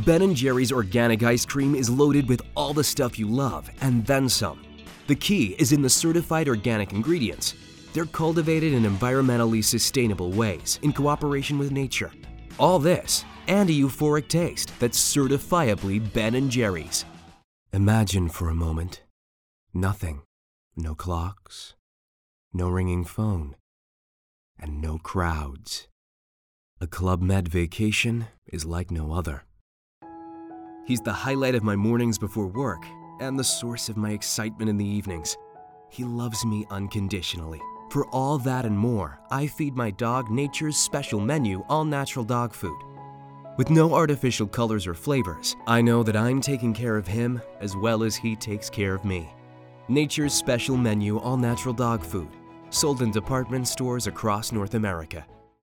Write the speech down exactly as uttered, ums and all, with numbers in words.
Ben and Jerry's organic ice cream is loaded with all the stuff you love and then some. The key is in the certified organic ingredients. They're cultivated in environmentally sustainable ways in cooperation with nature. All this and a euphoric taste that's certifiably Ben and Jerry's. Imagine for a moment. Nothing. No clocks. No ringing phone. And no crowds. A Club Med vacation is like no other. He's the highlight of my mornings before work and the source of my excitement in the evenings. He loves me unconditionally. For all that and more, I feed my dog Nature's special menu all-natural dog food. With no artificial colors or flavors, I know that I'm taking care of him as well as he takes care of me. Nature's special menu all-natural dog food, sold in department stores across North America.